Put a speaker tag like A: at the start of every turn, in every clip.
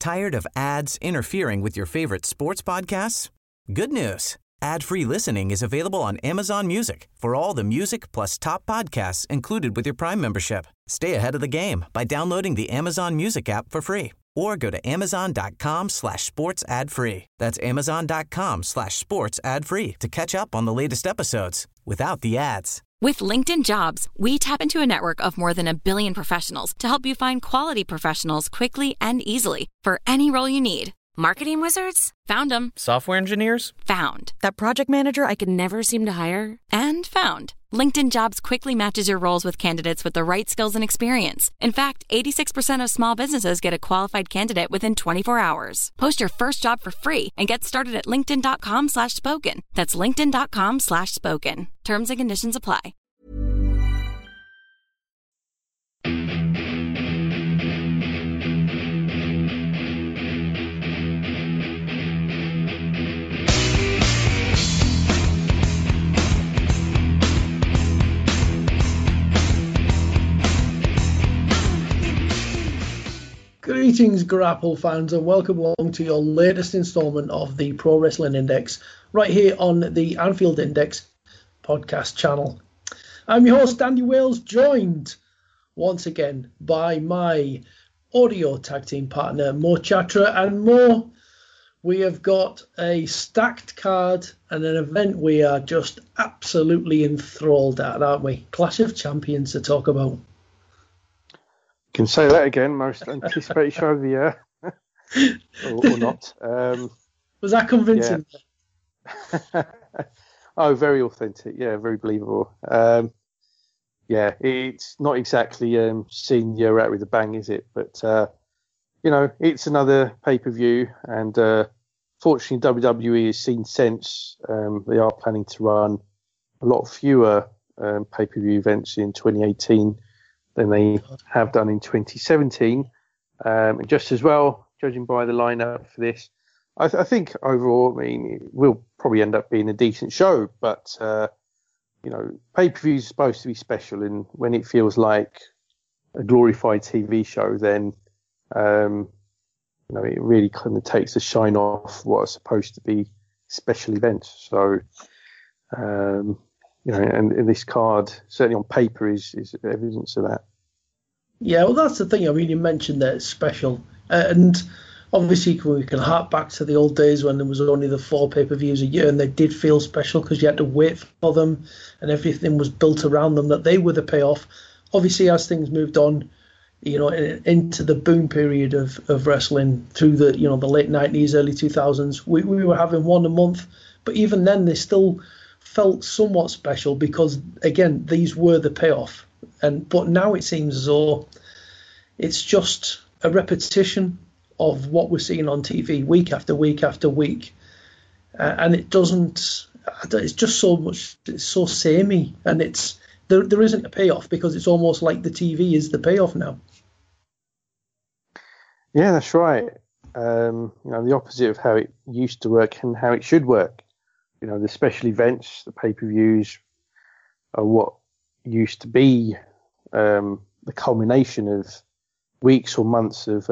A: Tired of ads interfering with your favorite sports podcasts? Good news. Ad-free listening is available on Amazon Music for all the music plus top podcasts included with your Prime membership. Stay ahead of the game by downloading the Amazon Music app for free or go to amazon.com/sports ad free. That's amazon.com/sports ad free to catch up on the latest episodes without the ads.
B: With LinkedIn Jobs, we tap into a network of more than 1 billion professionals to help you find quality professionals quickly and easily for any role you need. Marketing wizards? Found them.
C: Software engineers?
B: Found. That project manager I could never seem to hire? And found. LinkedIn Jobs quickly matches your roles with candidates with the right skills and experience. In fact, 86% of small businesses get a qualified candidate within 24 hours. Post your first job for free and get started at linkedin.com/spoken. That's linkedin.com/spoken. Terms and conditions apply.
D: Greetings, Grapple fans, and welcome along to your latest installment of the Pro Wrestling Index, right here on the Anfield Index podcast channel. I'm your host, Andy Wales, joined once again by my audio tag team partner, Mo Chatra. And Mo, we have got a stacked card and an event we are just absolutely enthralled at, aren't we? Clash of Champions to talk about.
E: Can say that again, most anticipated show of the year, or not.
D: Was that convincing?
E: Yeah. Oh, very authentic. Yeah, very believable. Yeah, it's not exactly senior out with a bang, is it? But it's another pay-per-view, and fortunately, WWE has seen sense. They are planning to run a lot fewer pay-per-view events in 2018. Than they have done in 2017. And just as well, judging by the lineup for this, I think overall, I mean, it will probably end up being a decent show, but, pay-per-view is supposed to be special, and when it feels like a glorified TV show, then, it really kind of takes the shine off what are supposed to be special events. So, and this card, certainly on paper, is evidence of that.
D: Yeah, well, that's the thing. I mean, you mentioned that it's special. And obviously, we can hark back to the old days when there was only the 4 pay-per-views a year, and they did feel special because you had to wait for them, and everything was built around them, that they were the payoff. Obviously, as things moved on, into the boom period of wrestling through the, the late 90s, early 2000s, we were having one a month. But even then, they still felt somewhat special because, again, these were the payoff. But now it seems as though it's just a repetition of what we're seeing on TV week after week after week, and it doesn't. It's just so much. It's so samey, and there isn't a payoff because it's almost like the TV is the payoff now.
E: Yeah, that's right. The opposite of how it used to work and how it should work. The special events, the pay-per-views are what used to be the culmination of weeks or months of,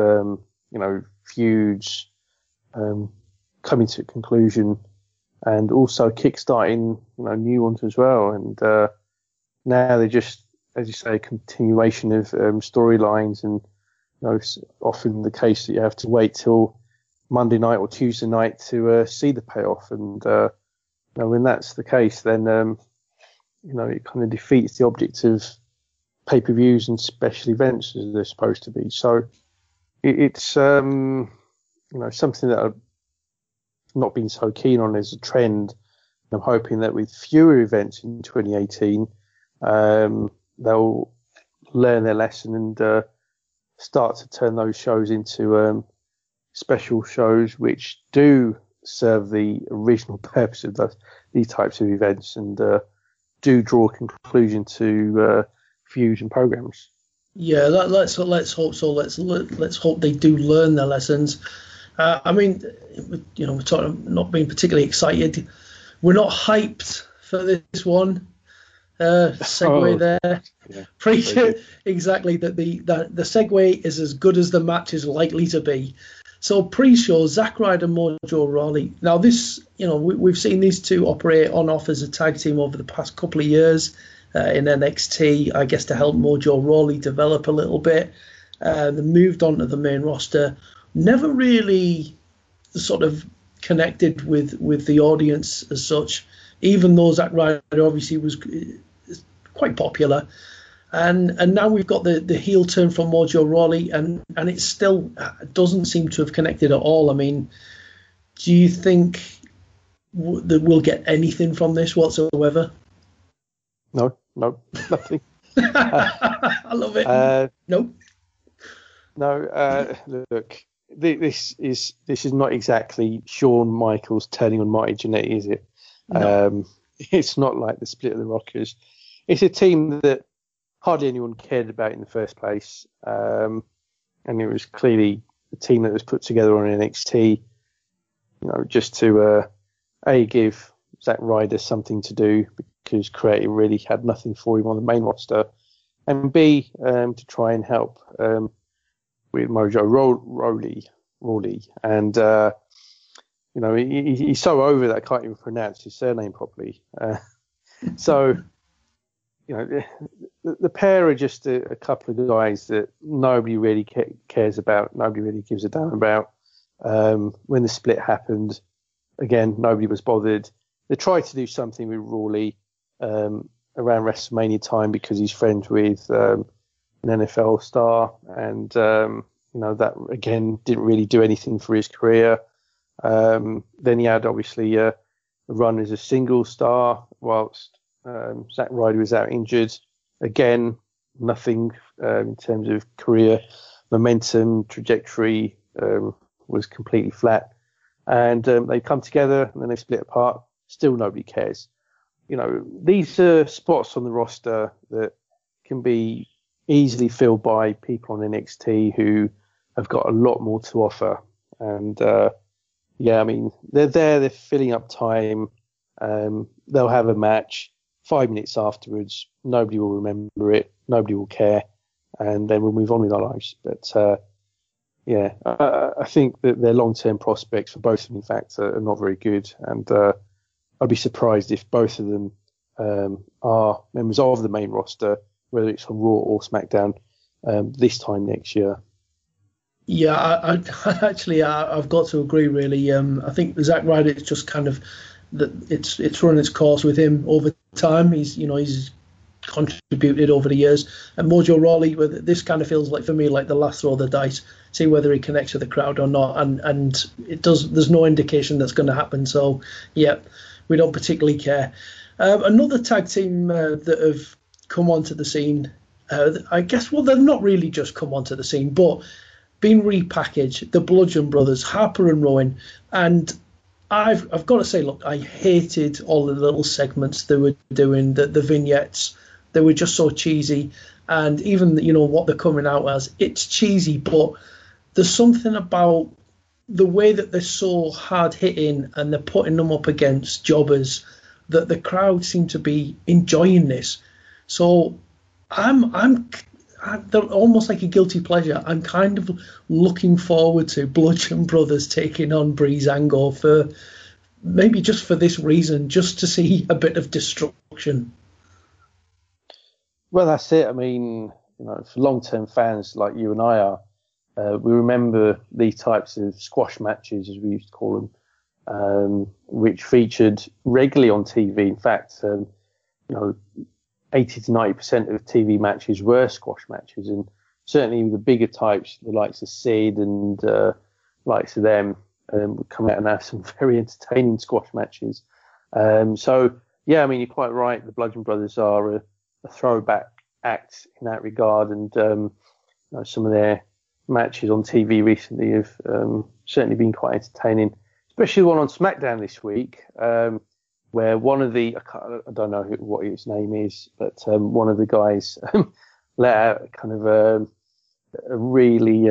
E: feuds coming to a conclusion and also kickstarting, new ones as well. And now they're just, as you say, a continuation of storylines, and it's often the case that you have to wait till Monday night or Tuesday night to see the payoff. And when that's the case, then it kind of defeats the object of pay-per-views and special events as they're supposed to be. So it's something that I've not been so keen on as a trend. I'm hoping that with fewer events in 2018, they'll learn their lesson and start to turn those shows into special shows which do serve the original purpose of these types of events and do draw a conclusion to feuds and programs.
D: Yeah, let's hope so. Let's hope they do learn their lessons. I mean, we're talking not being particularly excited. We're not hyped for this one. Segue there. Yeah, exactly. That the segue is as good as the match is likely to be. So pre-show, Zack Ryder, Mojo Rawley. Now this, we've seen these two operate on off as a tag team over the past couple of years in NXT, I guess to help Mojo Rawley develop a little bit. They moved on to the main roster. Never really sort of connected with the audience as such, even though Zack Ryder obviously was quite popular. And now we've got the heel turn from Mojo Rawley, and it still doesn't seem to have connected at all. I mean, do you think that we'll get anything from this whatsoever?
E: No, nothing.
D: I love it. Nope.
E: No, look, this is not exactly Shawn Michaels turning on Marty Jannetty, is it? No. It's not like the split of the Rockers. It's a team that hardly anyone cared about in the first place, and it was clearly a team that was put together on NXT, just to give Zack Ryder something to do, because creative really had nothing for him on the main roster, and B, to try and help with Mojo Rawley, and he's so over that I can't even pronounce his surname properly. So. The pair are just a couple of guys that nobody really cares about, nobody really gives a damn about. When the split happened, again, nobody was bothered. They tried to do something with Rawley around WrestleMania time because he's friends with an NFL star, and that again didn't really do anything for his career. Then he had obviously a run as a single star whilst Zack Ryder was out injured. Again, nothing in terms of career momentum, trajectory was completely flat. And they come together and then they split apart. Still nobody cares. These are spots on the roster that can be easily filled by people on NXT who have got a lot more to offer. And they're there, they're filling up time. They'll have a match. 5 minutes afterwards, nobody will remember it, nobody will care, and then we'll move on with our lives. But I think that their long-term prospects for both of them, in fact, are not very good, and I'd be surprised if both of them are members of the main roster, whether it's on Raw or SmackDown, this time next year.
D: Yeah, I've got to agree, really. I think Zack Ryder is just kind of it's run its course with him over time. He's contributed over the years, and Mojo Rawley, this kind of feels like for me like the last throw of the dice, see whether he connects with the crowd or not, and it does. There's no indication that's going to happen. So yeah, we don't particularly care. Another tag team that have come onto the scene, I guess. Well, they've not really just come onto the scene, but been repackaged. The Bludgeon Brothers, Harper and Rowan, and I've got to say, look, I hated all the little segments they were doing, the vignettes. They were just so cheesy. And even, what they're coming out as, it's cheesy, but there's something about the way that they're so hard-hitting and they're putting them up against jobbers that the crowd seem to be enjoying this. So they're almost like a guilty pleasure. I'm kind of looking forward to Bludgeon Brothers taking on Breezango for maybe just for this reason, just to see a bit of destruction.
E: Well, that's it. I mean, for long-term fans like you and I are, we remember these types of squash matches, as we used to call them, which featured regularly on TV. In fact, 80 to 90% of TV matches were squash matches, and certainly the bigger types, the likes of Sid and likes of them, would come out and have some very entertaining squash matches. So, yeah, I mean, you're quite right. The Bludgeon Brothers are a throwback act in that regard, and some of their matches on TV recently have certainly been quite entertaining, especially the one on SmackDown this week, where one of the, I don't know what his name is, but one of the guys let out kind of a really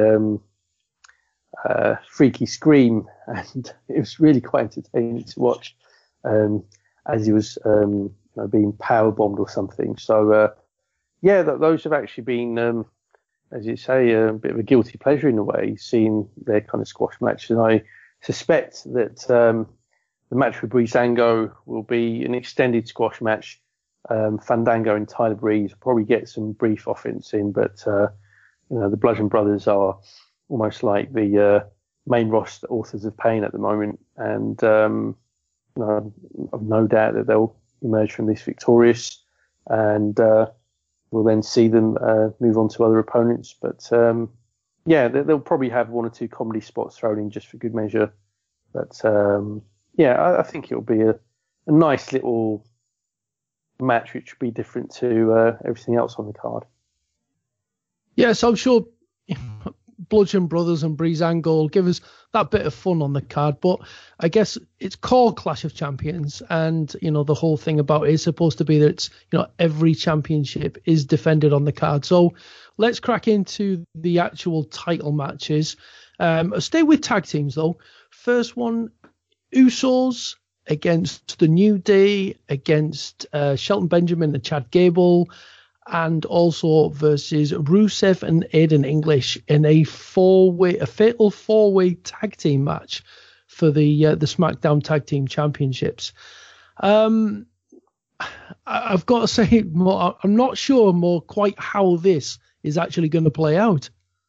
E: freaky scream, and it was really quite entertaining to watch as he was being powerbombed or something. So, those have actually been as you say, a bit of a guilty pleasure in a way, seeing their kind of squash matches. And I suspect that the match with Breezango will be an extended squash match. Fandango and Tyler Breeze will probably get some brief offense in, but the Bludgeon Brothers are almost like the main roster authors of pain at the moment, and I've no doubt that they'll emerge from this victorious, and we'll then see them move on to other opponents. But they'll probably have one or two comedy spots thrown in just for good measure. But I think it'll be a nice little match, which will be different to everything else on the card.
D: Yes, I'm sure Bludgeon Brothers and Breezango will give us that bit of fun on the card, but I guess it's called Clash of Champions, and the whole thing about it is supposed to be that it's every championship is defended on the card. So let's crack into the actual title matches. Stay with tag teams though. First one, Usos against the New Day, against Shelton Benjamin and Chad Gable, and also versus Rusev and Aiden English in a fatal four-way tag team match for the SmackDown Tag Team Championships. I've got to say, I'm not sure quite how this is actually going to play out.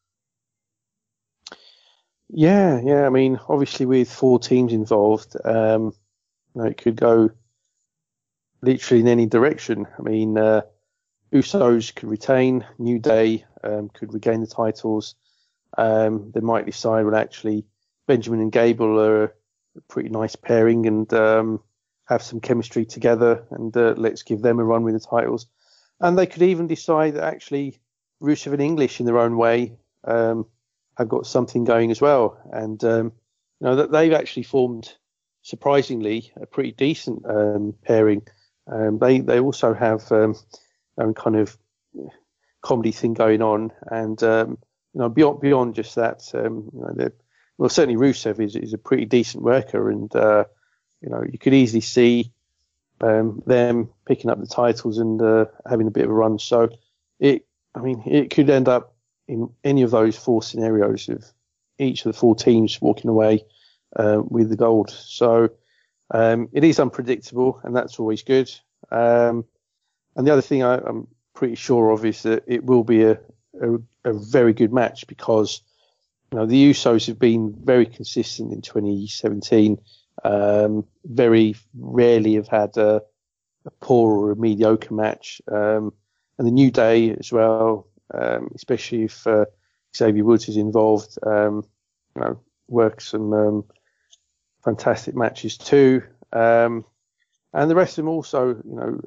E: Yeah. I mean, obviously with 4 teams involved, it could go literally in any direction. I mean, Usos could retain, New Day could regain the titles. They might decide, well, actually, Benjamin and Gable are a pretty nice pairing and have some chemistry together, and let's give them a run with the titles. And they could even decide that actually Rusev and English, in their own way, have got something going as well. And that they've actually formed, surprisingly, a pretty decent pairing. They also have own kind of comedy thing going on, and beyond just that, certainly Rusev is a pretty decent worker, and you could easily see them picking up the titles and having a bit of a run. So it could end up in any of those 4 scenarios of each of the 4 teams walking away with the gold. So it is unpredictable, and that's always good. And the other thing I'm pretty sure of is that it will be a very good match, because the Usos have been very consistent in 2017. Very rarely have had a poor or a mediocre match. And the New Day as well, especially if Xavier Woods is involved, work some fantastic matches too. And the rest of them also,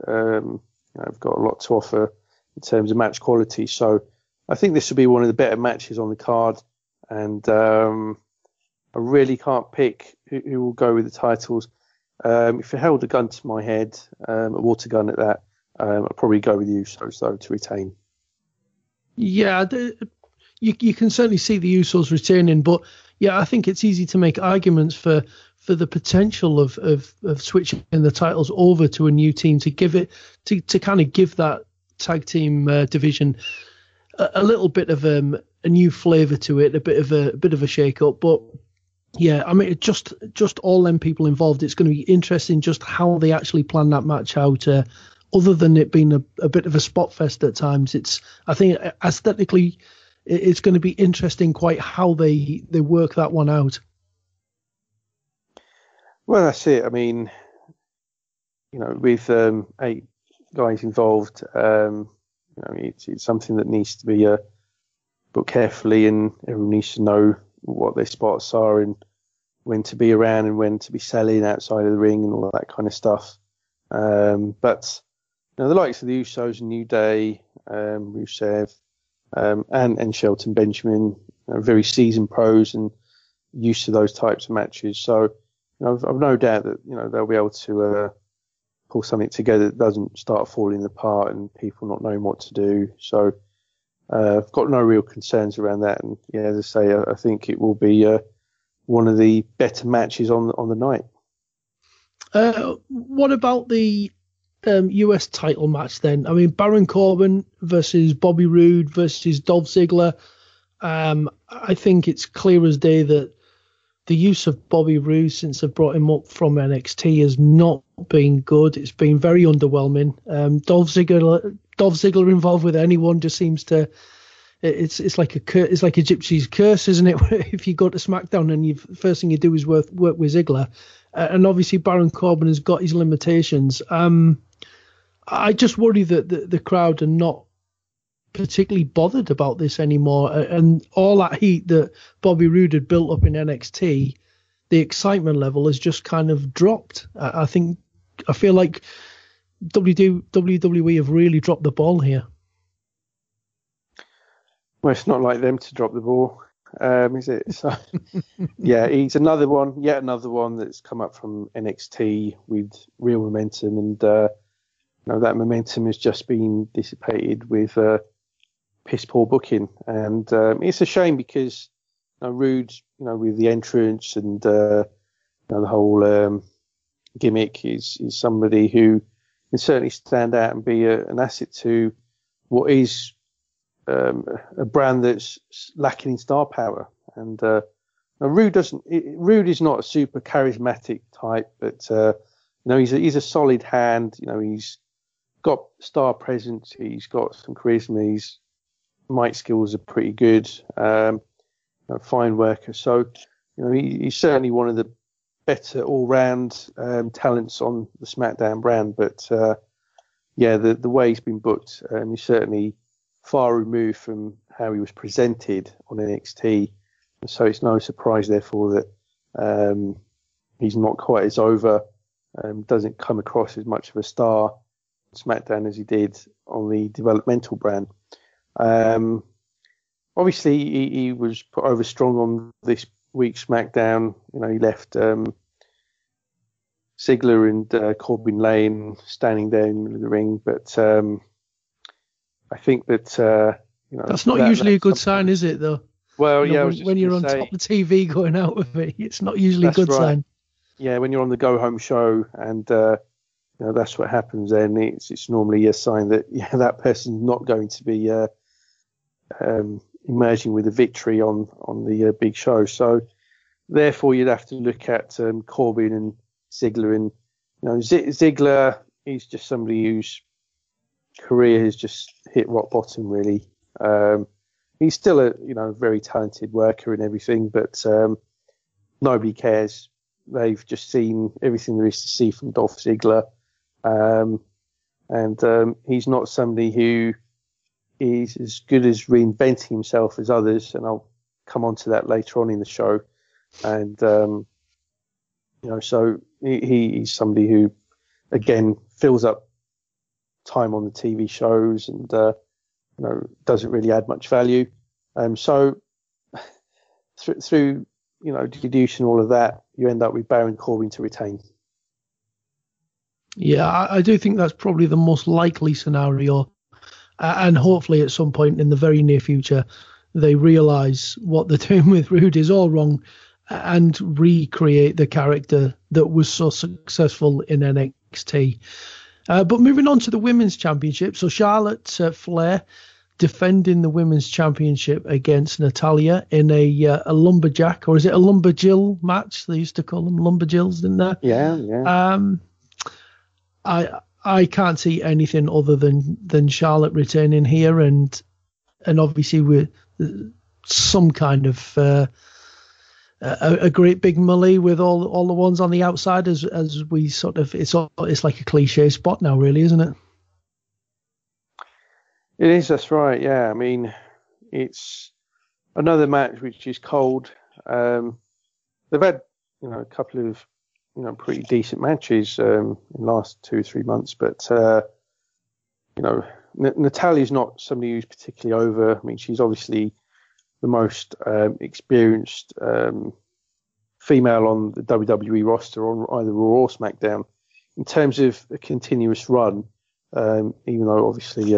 E: have got a lot to offer in terms of match quality. So I think this will be one of the better matches on the card. And I really can't pick who will go with the titles. If I held a gun to my head, a water gun at that, I'd probably go with the Usos, though, to retain.
D: Yeah, you can certainly see the Usos returning. But, yeah, I think it's easy to make arguments for the potential of switching the titles over to a new team to give it to kind of give that tag team division a little bit of a new flavour to it, a bit of a shake up. But yeah, I mean, just all them people involved, it's going to be interesting just how they actually plan that match out. Other than it being a bit of a spot fest at times, I think aesthetically it's going to be interesting quite how they work that one out.
E: Well, that's it. I mean, with 8 guys involved, it's something that needs to be booked carefully, and everyone needs to know what their spots are and when to be around and when to be selling outside of the ring and all that kind of stuff. But the likes of the Usos and New Day, Rusev, and Shelton Benjamin, very seasoned pros and used to those types of matches. So I've no doubt that they'll be able to pull something together that doesn't start falling apart and people not knowing what to do. So I've got no real concerns around that. And yeah, as I say, I think it will be one of the better matches on the night.
D: What about the US title match then. I mean, Baron Corbin versus Bobby Roode versus Dolph Ziggler. I think it's clear as day that the use of Bobby Roode since they've brought him up from NXT has not been good. It's been very underwhelming. Dolph Ziggler involved with anyone just seems to. It's like a gypsy's curse, isn't it? If you go to SmackDown and first thing you do is work with Ziggler, and obviously Baron Corbin has got his limitations. I just worry that the crowd are not particularly bothered about this anymore, and all that heat that Bobby Roode had built up in NXT, the excitement level has just kind of dropped. I feel like WWE have really dropped the ball here.
E: Well, it's not like them to drop the ball, is it? So, yeah, he's yet another one that's come up from NXT with real momentum, and that momentum has just been dissipated with piss poor booking, and it's a shame because Roode, with the entrance and the whole gimmick, is somebody who can certainly stand out and be an asset to what is a brand that's lacking in star power. And Roode is not a super charismatic type, but he's a solid hand. He's got star presence. He's got some charisma. His mic skills are pretty good. Fine worker. So he's certainly one of the better all-round talents on the SmackDown brand. But the way he's been booked, he's certainly far removed from how he was presented on NXT. So it's no surprise, therefore, that he's not quite as over, doesn't come across as much of a star on SmackDown as he did on the developmental brand. Obviously, he was put over strong on this week's SmackDown. He left Ziggler and Corbin Lane standing there in the middle of the ring. But I think that
D: that's not usually a good sign, is it? Though.
E: Well,
D: when you're on top of TV going out with it, it's not usually a good sign.
E: Yeah, when you're on the go home show and that's what happens, then it's normally a sign that that person's not going to be emerging with a victory on the big show. So therefore, you'd have to look at Corbin and Ziggler, and Ziggler is just somebody whose career has just hit rock bottom, really. He's still a very talented worker and everything, but nobody cares. They've just seen everything there is to see from Dolph Ziggler, and he's not somebody who is as good as reinventing himself as others, and I'll come on to that later on in the show. And so he's somebody who again fills up time on the TV shows and doesn't really add much value. So through deducing all of that, you end up with Baron Corbin to retain.
D: Yeah, I do think that's probably the most likely scenario. And hopefully at some point in the very near future, they realise what they're doing with Roode is all wrong and recreate the character that was so successful in NXT. But moving on to the Women's Championship. So Charlotte Flair defending the Women's Championship against Natalya in a lumberjack, or is it a lumberjill match? They used to call them lumberjills, didn't they?
E: Yeah.
D: I can't see anything other than Charlotte returning here, and obviously with some kind of a great big melee with all the ones on the outside as we sort of it's like a cliche spot now, really, isn't it?
E: It is. That's right. Yeah. I mean, it's another match which is cold. They've had a couple of pretty decent matches in the last 2 or 3 months, but Natalya's not somebody who's particularly over. I mean, she's obviously the most experienced female on the WWE roster on either Raw or SmackDown in terms of a continuous run. Even though obviously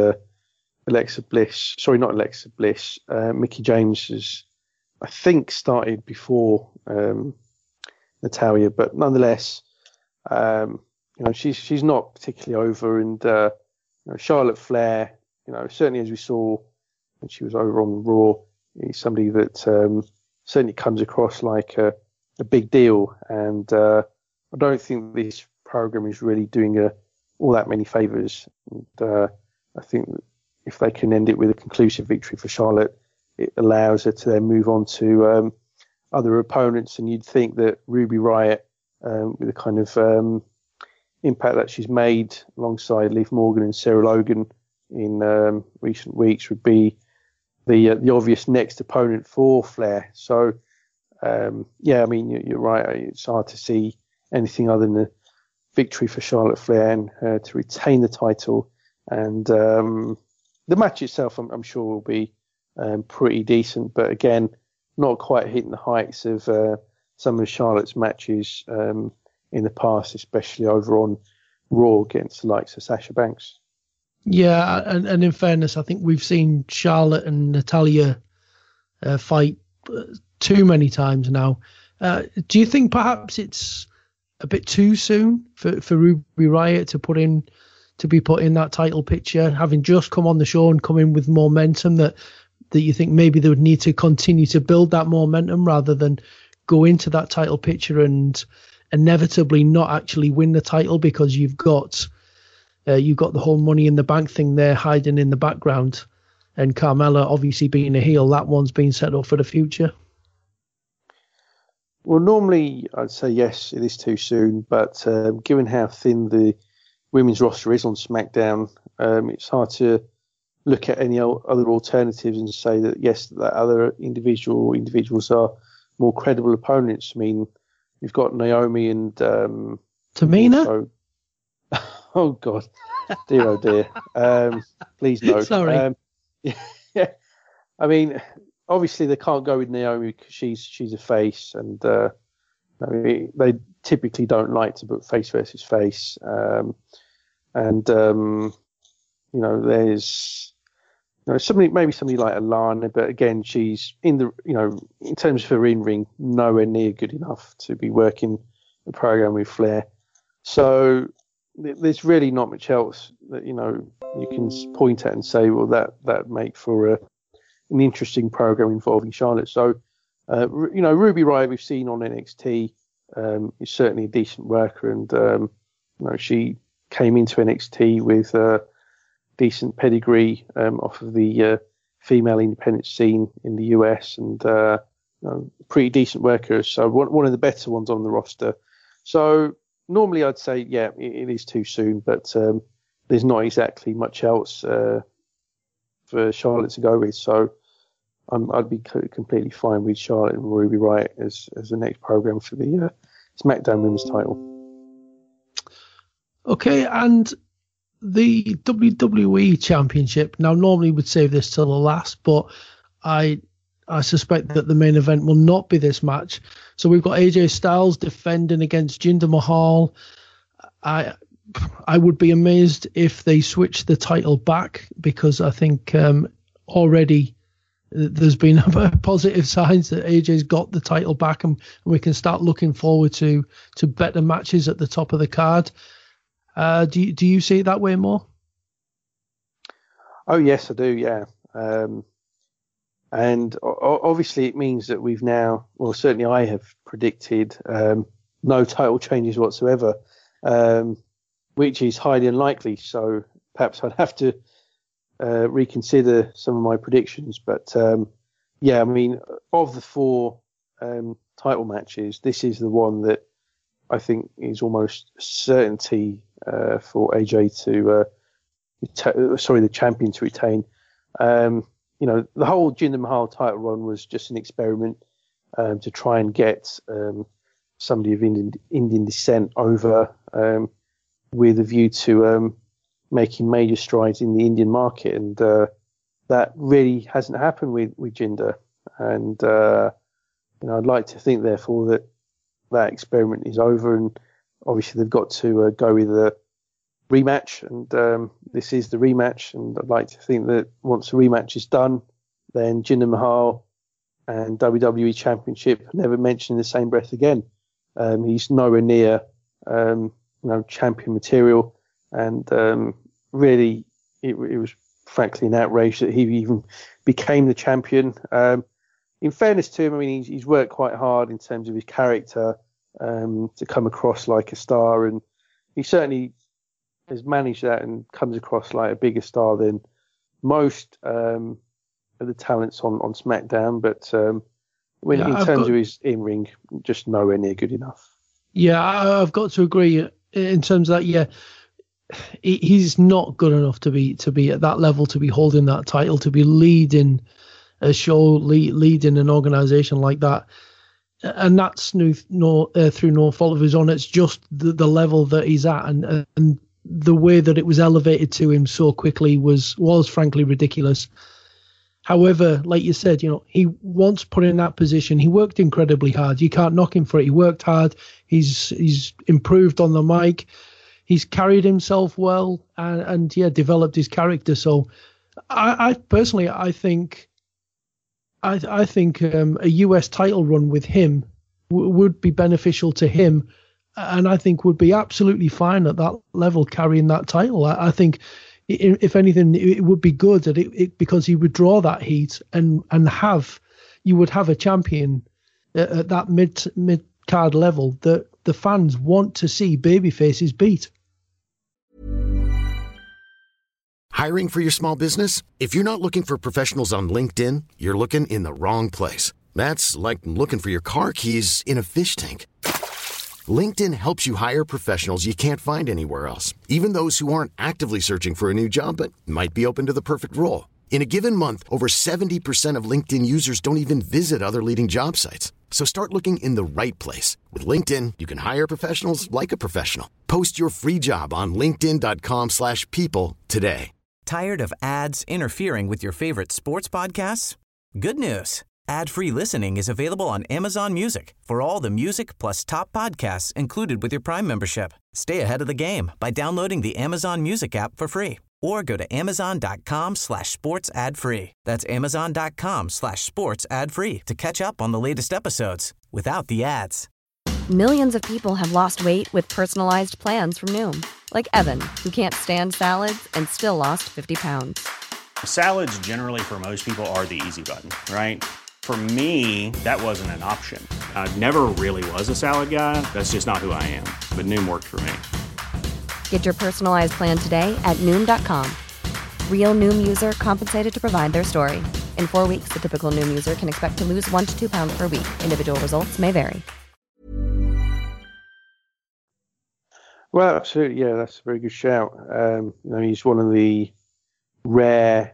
E: Mickie James has, I think, started before Natalya, but nonetheless, she's not particularly over, and Charlotte Flair, certainly as we saw when she was over on Raw, is somebody that certainly comes across like a big deal, and I don't think this program is really doing all that many favours. And I think if they can end it with a conclusive victory for Charlotte, it allows her to then move on to other opponents, and you'd think that Ruby Riott, with the kind of impact that she's made alongside Liv Morgan and Sarah Logan in recent weeks, would be the obvious next opponent for Flair. So, you're right. It's hard to see anything other than a victory for Charlotte Flair and her to retain the title. And the match itself, I'm sure, will be pretty decent, but again, not quite hitting the heights of some of Charlotte's matches in the past, especially over on Raw against the likes of Sasha Banks.
D: Yeah, and in fairness, I think we've seen Charlotte and Natalya fight too many times now. Do you think perhaps it's a bit too soon for Ruby Riott to be put in that title picture, having just come on the show and come in with momentum, that you think maybe they would need to continue to build that momentum rather than go into that title picture and inevitably not actually win the title because you've got the whole Money in the Bank thing there hiding in the background, and Carmella obviously being a heel, that one's been set up for the future?
E: Well, normally I'd say yes, it is too soon, but given how thin the women's roster is on SmackDown, it's hard to look at any other alternatives and say that yes, that other individuals are more credible opponents. I mean, you've got Naomi and
D: Tamina.
E: Oh God, dear oh dear. Please no.
D: Sorry.
E: Yeah. I mean, obviously they can't go with Naomi because she's a face, and they typically don't like to book face versus face. There's somebody like Alana, but again, she's in terms of her in-ring, nowhere near good enough to be working the program with Flair. So there's really not much else that you can point at and say, well, that make for an interesting program involving Charlotte. So Ruby Riott, we've seen on NXT, is certainly a decent worker, and she came into NXT with decent pedigree off of the female independent scene in the US, and pretty decent worker. So one of the better ones on the roster. So normally I'd say, yeah, it is too soon, but there's not exactly much else for Charlotte to go with. So I'd be completely fine with Charlotte and Ruby Riott as the next program for the SmackDown Women's title.
D: Okay, and the WWE Championship. Now, normally we'd save this till the last, but I suspect that the main event will not be this match. So we've got AJ Styles defending against Jinder Mahal. I would be amazed if they switch the title back, because I think already there's been positive signs that AJ's got the title back, and we can start looking forward to better matches at the top of the card. Do you see it that way more?
E: Oh yes, I do. Yeah, and obviously it means that we've now, well, certainly I have predicted no title changes whatsoever, which is highly unlikely. So perhaps I'd have to reconsider some of my predictions. But yeah, I mean, of the four title matches, this is the one that I think is almost certainty for AJ the champion to retain. The whole Jinder Mahal title run was just an experiment to try and get somebody of Indian descent over with a view to making major strides in the Indian market, and that really hasn't happened with Jinder. And I'd like to think, therefore, that experiment is over, and obviously they've got to go with a rematch, and this is the rematch. And I'd like to think that once the rematch is done, then Jinder Mahal and WWE Championship are never mentioned in the same breath again. He's nowhere near champion material, and really it was frankly an outrage that he even became the champion. In fairness to him, I mean, he's worked quite hard in terms of his character to come across like a star, and he certainly has managed that and comes across like a bigger star than most of the talents on SmackDown. But in terms of his in-ring, just nowhere near good enough. Yeah,
D: I've got to agree in terms of that. Yeah, he's not good enough to be at that level, to be holding that title, to be leading a show, leading an organization like that. And that's through no fault of his own. It's just the level that he's at, and the way that it was elevated to him so quickly was frankly ridiculous. However, like you said, he once put in that position, he worked incredibly hard. You can't knock him for it. He worked hard. He's improved on the mic. He's carried himself well and developed his character. So I personally think a US title run with him would be beneficial to him, and I think would be absolutely fine at that level carrying that title. I think, if anything, it would be good at it because he would draw that heat and you would have a champion at that mid card level that the fans want to see babyfaces beat.
C: Hiring for your small business? If you're not looking for professionals on LinkedIn, you're looking in the wrong place. That's like looking for your car keys in a fish tank. LinkedIn helps you hire professionals you can't find anywhere else, even those who aren't actively searching for a new job but might be open to the perfect role. In a given month, over 70% of LinkedIn users don't even visit other leading job sites. So start looking in the right place. With LinkedIn, you can hire professionals like a professional. Post your free job on linkedin.com/people today.
A: Tired of ads interfering with your favorite sports podcasts? Good news. Ad-free listening is available on Amazon Music for all the music plus top podcasts included with your Prime membership. Stay ahead of the game by downloading the Amazon Music app for free or go to amazon.com/sports ad free. That's amazon.com/sports ad free to catch up on the latest episodes without the ads.
B: Millions of people have lost weight with personalized plans from Noom. Like Evan, who can't stand salads and still lost 50 pounds.
F: Salads generally for most people are the easy button, right? For me, that wasn't an option. I never really was a salad guy. That's just not who I am. But Noom worked for me.
B: Get your personalized plan today at Noom.com. Real Noom user compensated to provide their story. In 4 weeks, the typical Noom user can expect to lose 1 to 2 pounds per week. Individual results may vary.
E: Well, absolutely, yeah, that's a very good shout. He's one of the rare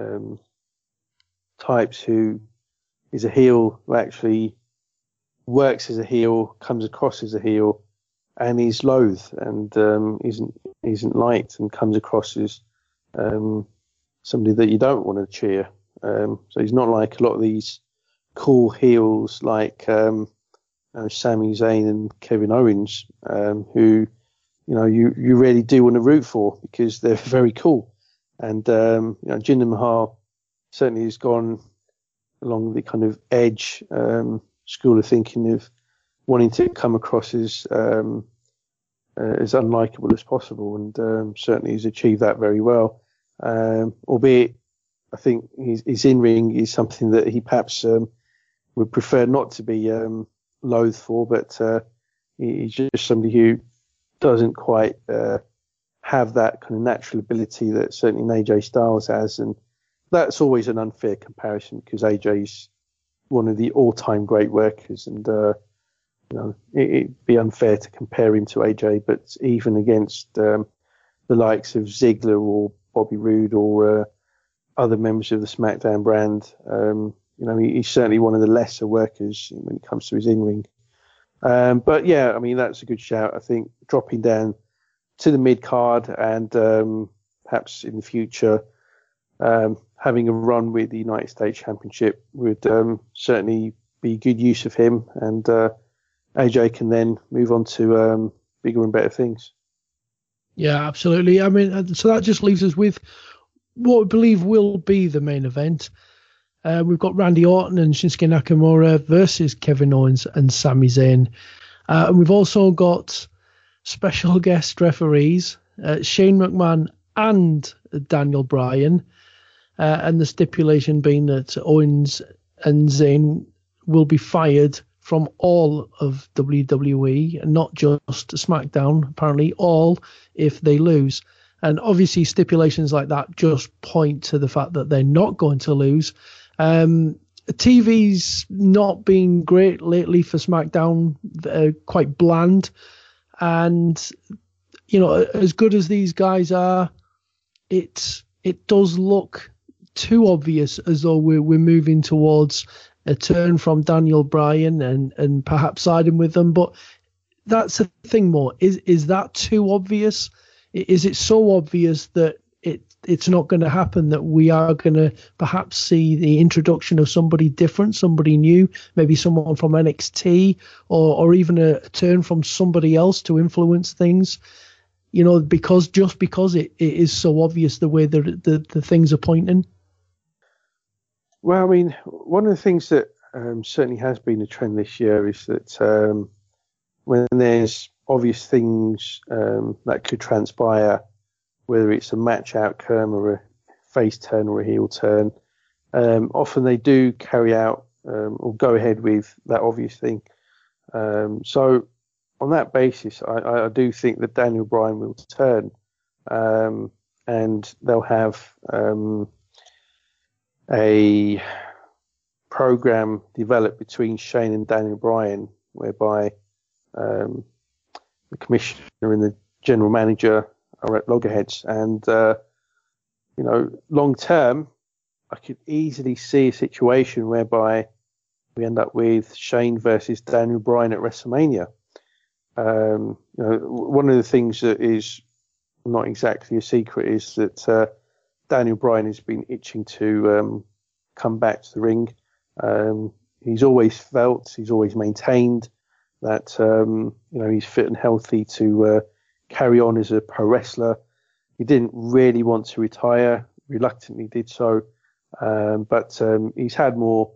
E: types who is a heel, who actually works as a heel, comes across as a heel, and he's loathed and isn't liked, and comes across as somebody that you don't want to cheer. So he's not like a lot of these cool heels like Sami Zayn and Kevin Owens, who you really do want to root for because they're very cool. And Jinder Mahal certainly has gone along the kind of edge school of thinking of wanting to come across as unlikable as possible, and certainly has achieved that very well. Albeit, I think his in-ring is something that he perhaps would prefer not to be loathed for, but he's just somebody who doesn't quite have that kind of natural ability that certainly AJ Styles has, and that's always an unfair comparison because AJ's one of the all-time great workers, and it'd be unfair to compare him to AJ, but even against the likes of Ziggler or Bobby Roode or other members of the SmackDown brand, he's certainly one of the lesser workers when it comes to his in-ring. But yeah, I mean, that's a good shout. I think dropping down to the mid-card and perhaps in the future having a run with the United States Championship would certainly be good use of him, and AJ can then move on to bigger and better things.
D: Yeah, absolutely. I mean, so that just leaves us with what we believe will be the main event. We've got Randy Orton and Shinsuke Nakamura versus Kevin Owens and Sami Zayn. And we've also got special guest referees, Shane McMahon and Daniel Bryan, and the stipulation being that Owens and Zayn will be fired from all of WWE, and not just SmackDown, apparently all, if they lose. And obviously stipulations like that just point to the fact that they're not going to lose. TV's not been great lately for SmackDown, quite bland. And, you know, as good as these guys are, it does look too obvious as though we're moving towards a turn from Daniel Bryan and perhaps siding with them. But that's the thing, Mo. Is that too obvious? Is it so obvious that it's not going to happen, that we are going to perhaps see the introduction of somebody different, somebody new, maybe someone from NXT, or even a turn from somebody else to influence things? You know, because it is so obvious the way the things are pointing.
E: Well, I mean, one of the things that certainly has been a trend this year is that when there's obvious things that could transpire, whether it's a match outcome or a face turn or a heel turn, often they do carry out or go ahead with that obvious thing. So on that basis, I do think that Daniel Bryan will turn, and they'll have a program developed between Shane and Daniel Bryan, whereby the commissioner and the general manager are at loggerheads. And, you know, long term, I could easily see a situation whereby we end up with Shane versus Daniel Bryan at WrestleMania. You know, one of the things that is not exactly a secret is that Daniel Bryan has been itching to come back to the ring. He's always maintained that you know, he's fit and healthy to carry on as a pro wrestler. He didn't really want to retire, reluctantly did so, but he's had more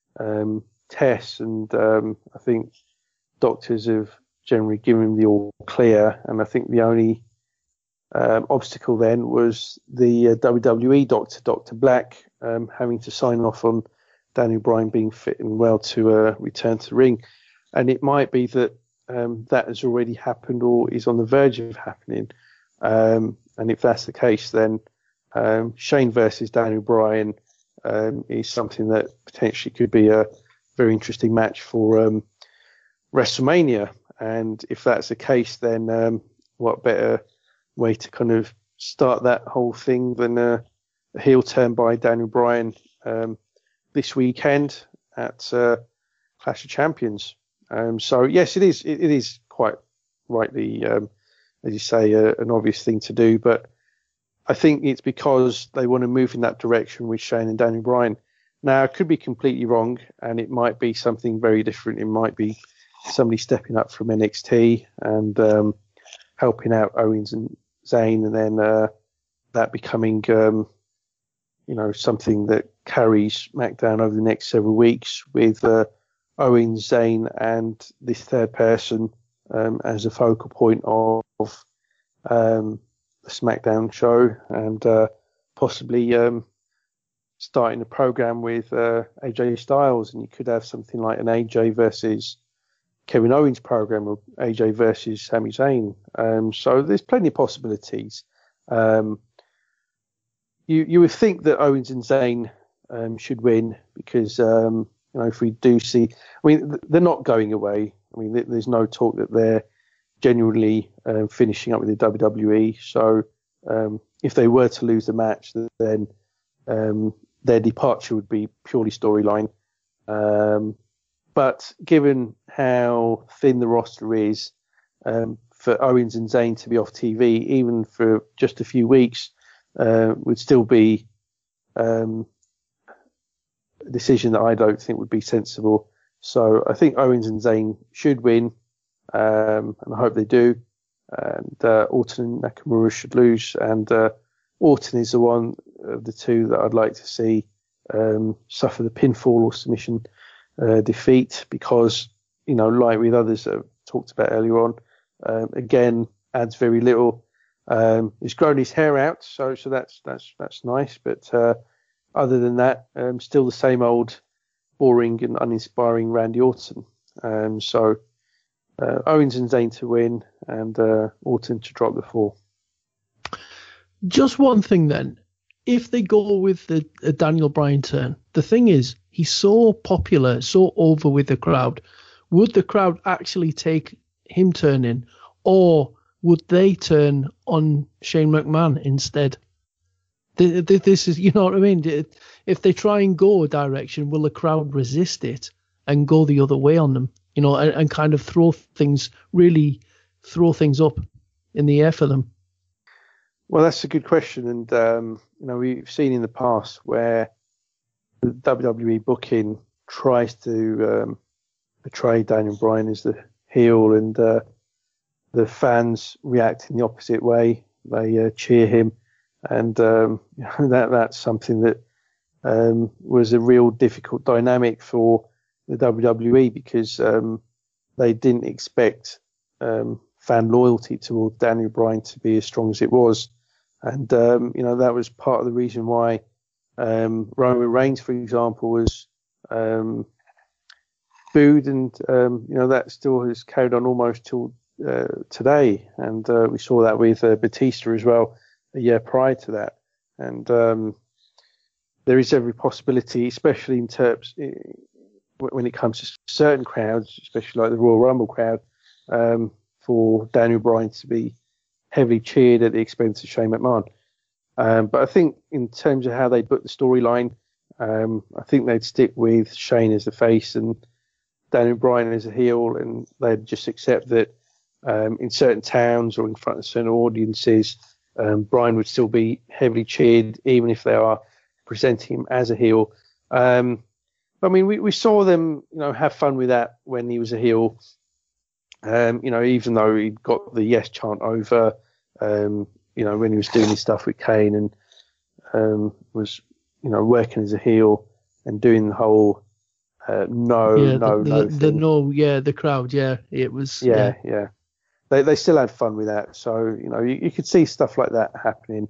E: tests, and I think doctors have generally given him the all clear. And I think the only obstacle then was the WWE doctor, Dr. Black, having to sign off on Daniel Bryan being fit and well to return to the ring. And it might be that that has already happened or is on the verge of happening. And if that's the case, then Shane versus Daniel Bryan is something that potentially could be a very interesting match for WrestleMania. And if that's the case, then what better way to kind of start that whole thing than a heel turn by Daniel Bryan this weekend at Clash of Champions. So yes, it is quite rightly, as you say, an obvious thing to do. But I think it's because they want to move in that direction with Shane and Daniel Bryan. Now, I could be completely wrong, and it might be something very different. It might be somebody stepping up from NXT and helping out Owens and Zayn, and then that becoming, you know, something that carries SmackDown over the next several weeks with Owens, Zayn, and this third person as a focal point of the SmackDown show, and possibly starting a program with AJ Styles, and you could have something like an AJ versus Kevin Owens program, or AJ versus Sami Zayn. So there's plenty of possibilities. You would think that Owens and Zayn should win because, you know, if we do see, I mean, they're not going away. I mean, there's no talk that they're genuinely finishing up with the WWE. So if they were to lose the match, then their departure would be purely storyline. But given how thin the roster is, for Owens and Zayn to be off TV, even for just a few weeks, would still be a decision that I don't think would be sensible. So I think Owens and Zayn should win, and I hope they do. And Orton and Nakamura should lose, and Orton is the one of the two that I'd like to see suffer the pinfall or submission defeat, because, you know, like with others that I've talked about earlier on, again, adds very little. He's grown his hair out, so that's nice. But other than that, still the same old boring and uninspiring Randy Orton. So Owens and Zayn to win, and Orton to drop the fall.
D: Just one thing then. If they go with the Daniel Bryan turn, the thing is, he's so popular, so over with the crowd. Would the crowd actually take him turning, or would they turn on Shane McMahon instead? This is, you know what I mean? If they try and go a direction, will the crowd resist it and go the other way on them? You know, and kind of throw things up in the air for them.
E: Well, that's a good question, and we've seen in the past where the WWE booking tries to portray Daniel Bryan as the heel, and the fans react in the opposite way. They cheer him, and that's something that was a real difficult dynamic for the WWE, because they didn't expect fan loyalty toward Daniel Bryan to be as strong as it was. And, that was part of the reason why Roman Reigns, for example, was booed, and, that still has carried on almost till today. And we saw that with Batista as well a year prior to that. And there is every possibility, especially in terms when it comes to certain crowds, especially like the Royal Rumble crowd, for Daniel Bryan to be heavily cheered at the expense of Shane McMahon. But I think in terms of how they book the storyline, I think they'd stick with Shane as the face and Daniel Bryan as a heel, and they'd just accept that in certain towns or in front of certain audiences, Bryan would still be heavily cheered, even if they are presenting him as a heel. I mean, we saw them, have fun with that when he was a heel. Even though he got the yes chant over, when he was doing his stuff with Kane and was, working as a heel and doing the whole
D: the crowd, it was.
E: Yeah. They still had fun with that. So, you could see stuff like that happening.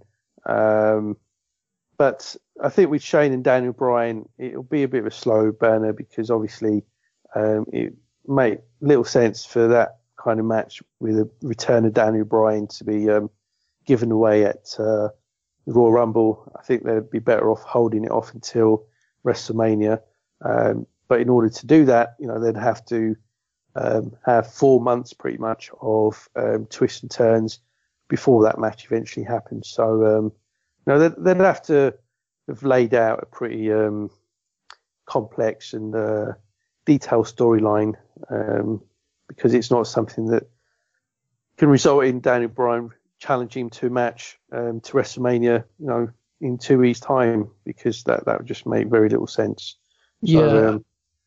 E: But I think with Shane and Daniel Bryan, it'll be a bit of a slow burner, because obviously it made little sense for that kind of match with a return of Daniel Bryan to be given away at the Royal Rumble. I think they'd be better off holding it off until WrestleMania. But in order to do that, they'd have to have 4 months pretty much of twists and turns before that match eventually happens. So, they'd have to have laid out a pretty complex and detailed storyline, because it's not something that can result in Daniel Bryan challenging to a match to WrestleMania, in 2 weeks' time, because that would just make very little sense. So,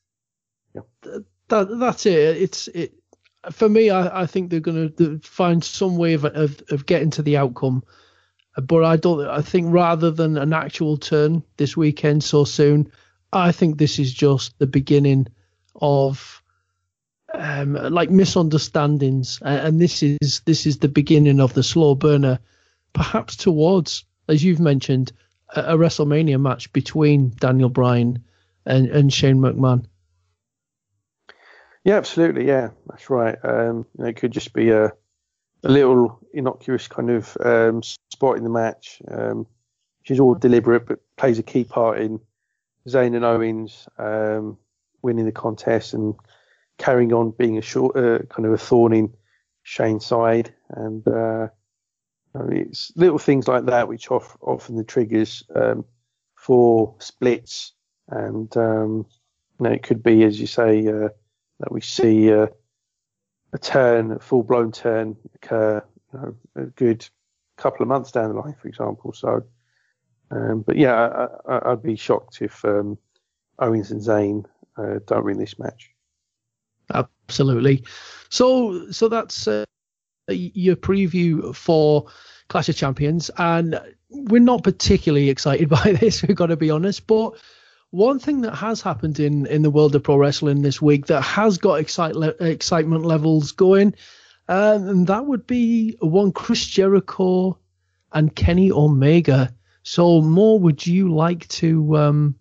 D: that's it. For me, I think they're going to find some way of getting to the outcome. But I think rather than an actual turn this weekend so soon, I think this is just the beginning of misunderstandings, and this is the beginning of the slow burner, perhaps towards, as you've mentioned, a WrestleMania match between Daniel Bryan and Shane McMahon.
E: Yeah, absolutely. Yeah, that's right. It could just be a little innocuous kind of spot in the match, which is all deliberate, but plays a key part in Zayn and Owens winning the contest and carrying on being kind of a thorn in Shane's side. And it's little things like that which often the triggers for splits. And it could be, as you say, that we see a full-blown turn occur, a good couple of months down the line, for example. So, but yeah, I'd be shocked if Owens and Zayn don't win this match.
D: Absolutely. So that's your preview for Clash of Champions, and we're not particularly excited by this, we've got to be honest, but one thing that has happened in the world of pro wrestling this week that has got excitement levels going, And that would be one Chris Jericho and Kenny Omega. So, Mo, would you like to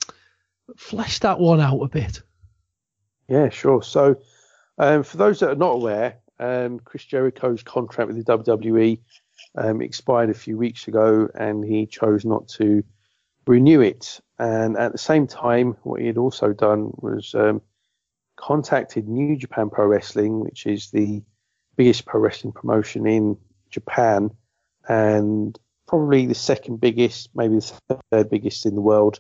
D: flesh that one out a bit?
E: Yeah, sure. So, for those that are not aware, Chris Jericho's contract with the WWE expired a few weeks ago, and he chose not to renew it. And at the same time, what he had also done was contacted New Japan Pro Wrestling, which is the biggest pro wrestling promotion in Japan, and probably the second biggest, maybe the third biggest in the world.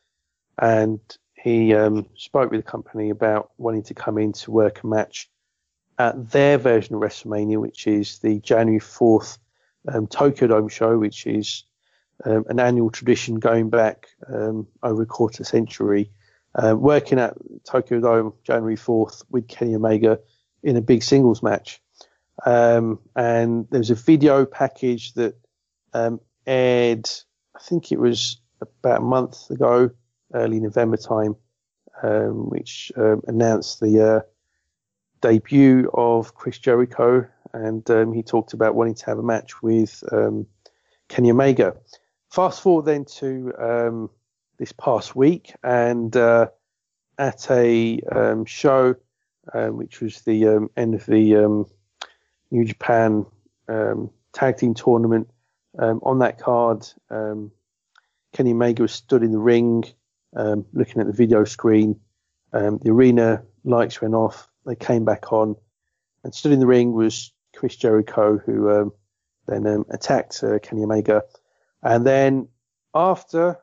E: And he spoke with the company about wanting to come in to work a match at their version of WrestleMania, which is the January 4th Tokyo Dome show, which is an annual tradition going back over a quarter century, working at Tokyo Dome January 4th with Kenny Omega in a big singles match. And there's a video package that aired, I think it was about a month ago, early November time, which announced the debut of Chris Jericho, and he talked about wanting to have a match with Kenny Omega. Fast forward then to this past week, and at a show, which was the end of the New Japan tag team tournament, on that card, Kenny Omega was stood in the ring looking at the video screen. The arena lights went off, they came back on, and stood in the ring was Chris Jericho, who then attacked Kenny Omega. And then after,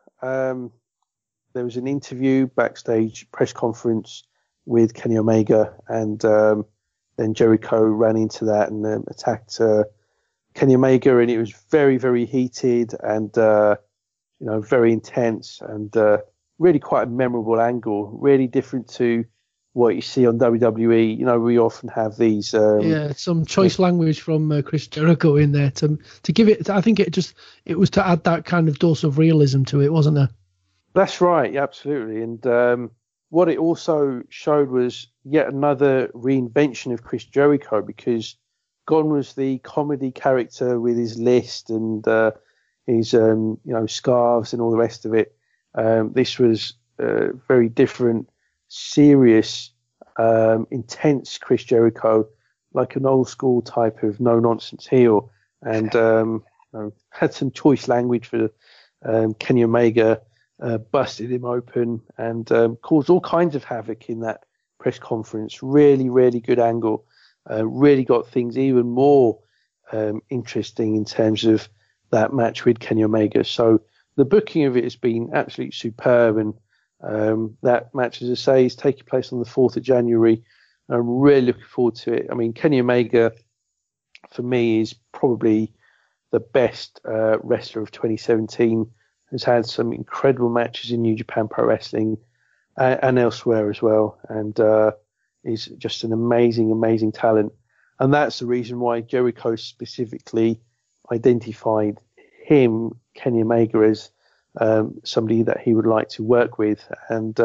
E: there was an interview, backstage press conference with Kenny Omega, and then Jericho ran into that and attacked Kenny Omega, and it was very, very heated and very intense, and really quite a memorable angle, really different to what you see on WWE. We often have these
D: some choice language from Chris Jericho in there to give it. I think it was to add that kind of dose of realism to it, wasn't there?
E: That's right, yeah, absolutely. And what it also showed was yet another reinvention of Chris Jericho, because gone was the comedy character with his list and his scarves and all the rest of it. This was very different, serious, intense Chris Jericho, like an old school type of no nonsense heel, and had some choice language for Kenny Omega, busted him open, and caused all kinds of havoc in that press conference. Really, really good angle. Really got things even more interesting in terms of that match with Kenny Omega. So the booking of it has been absolutely superb, and that match, as I say, is taking place on the 4th of January. I'm really looking forward to it. I mean, Kenny Omega, for me, is probably the best wrestler of 2017. Has had some incredible matches in New Japan Pro Wrestling and elsewhere as well, and is just an amazing, amazing talent. And that's the reason why Jericho specifically identified him, Kenny Omega, as somebody that he would like to work with. And,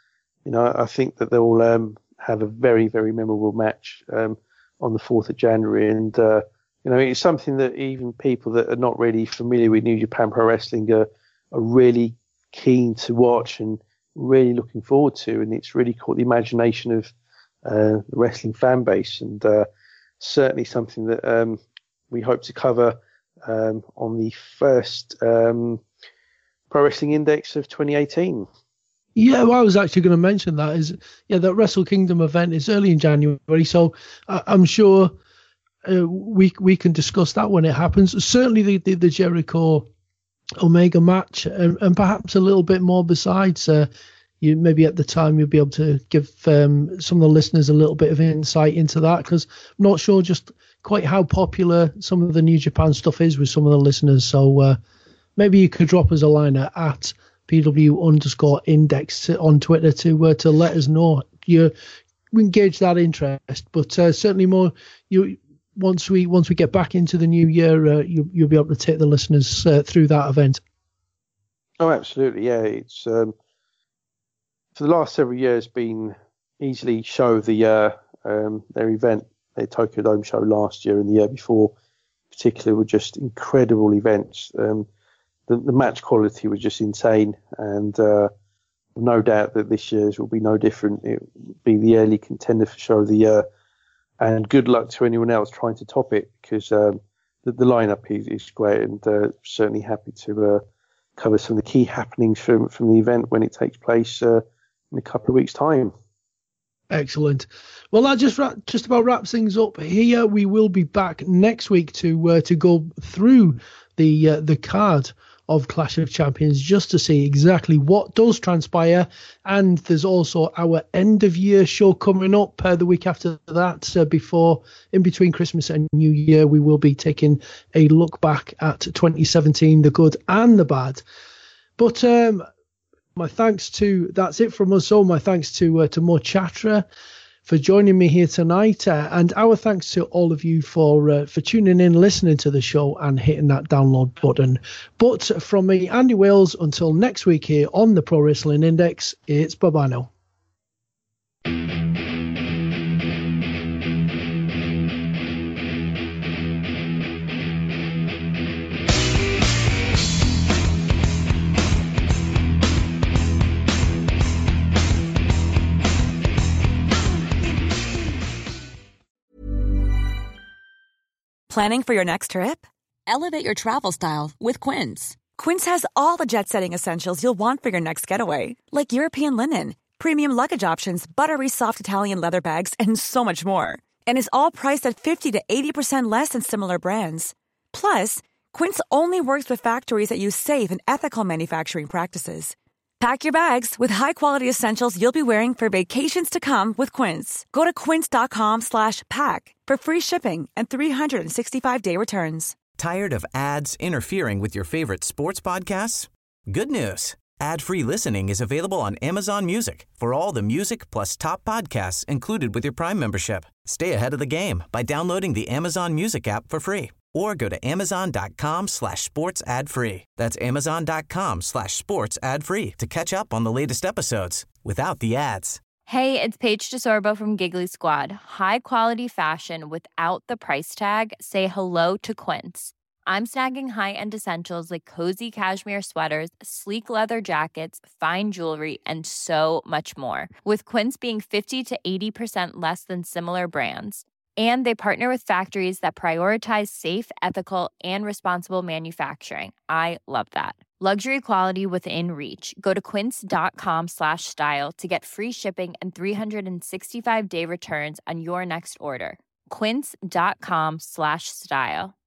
E: I think that they'll have a very, very memorable match on the 4th of January. And, it's something that even people that are not really familiar with New Japan Pro Wrestling are really keen to watch and really looking forward to. And it's really caught the imagination of the wrestling fan base, and certainly something that we hope to cover on the first Pro Wrestling Index of 2018.
D: Yeah, well, I was actually going to mention that that Wrestle Kingdom event is early in January, so I'm sure we can discuss that when it happens. Certainly the Jericho Omega match, and perhaps a little bit more besides. You maybe at the time you'll be able to give some of the listeners a little bit of insight into that, because I'm not sure just quite how popular some of the New Japan stuff is with some of the listeners. So maybe you could drop us a line at PW_index on Twitter to let us know we engage that interest. But certainly more once we get back into the new year, you'll be able to take the listeners through that event.
E: Oh, absolutely, yeah. It's for the last several years been easily show of the year, their event their Tokyo Dome show last year and the year before, particularly, were just incredible events. The match quality was just insane, and no doubt that this year's will be no different. It will be the early contender for show of the year, and good luck to anyone else trying to top it, because the lineup is great, and certainly happy to cover some of the key happenings from the event when it takes place in a couple of weeks' time.
D: Excellent. Well, that just about wraps things up here. We will be back next week to go through the card of Clash of Champions, just to see exactly what does transpire. And there's also our end of year show coming up the week after that. In between Christmas and New Year, we will be taking a look back at 2017, the good and the bad. But that's it from us. So my thanks to Mo Chatra for joining me here tonight, and our thanks to all of you for tuning in, listening to the show, and hitting that download button. But from me, Andy Wales, until next week here on the Pro Wrestling Index, it's bye-bye now.
B: Planning for your next trip? Elevate your travel style with Quince. Quince has all the jet-setting essentials you'll want for your next getaway, like European linen, premium luggage options, buttery soft Italian leather bags, and so much more. And is all priced at 50 to 80% less than similar brands. Plus, Quince only works with factories that use safe and ethical manufacturing practices. Pack your bags with high-quality essentials you'll be wearing for vacations to come with Quince. Go to quince.com/pack for free shipping and 365-day returns.
A: Tired of ads interfering with your favorite sports podcasts? Good news. Ad-free listening is available on Amazon Music for all the music plus top podcasts included with your Prime membership. Stay ahead of the game by downloading the Amazon Music app for free, or go to amazon.com/sports ad free. That's amazon.com/sports ad free to catch up on the latest episodes without the ads.
G: Hey, it's Paige DeSorbo from Giggly Squad. High quality fashion without the price tag. Say hello to Quince. I'm snagging high-end essentials like cozy cashmere sweaters, sleek leather jackets, fine jewelry, and so much more. With Quince being 50 to 80% less than similar brands. And they partner with factories that prioritize safe, ethical, and responsible manufacturing. I love that. Luxury quality within reach. Go to quince.com/style to get free shipping and 365-day returns on your next order. Quince.com/style.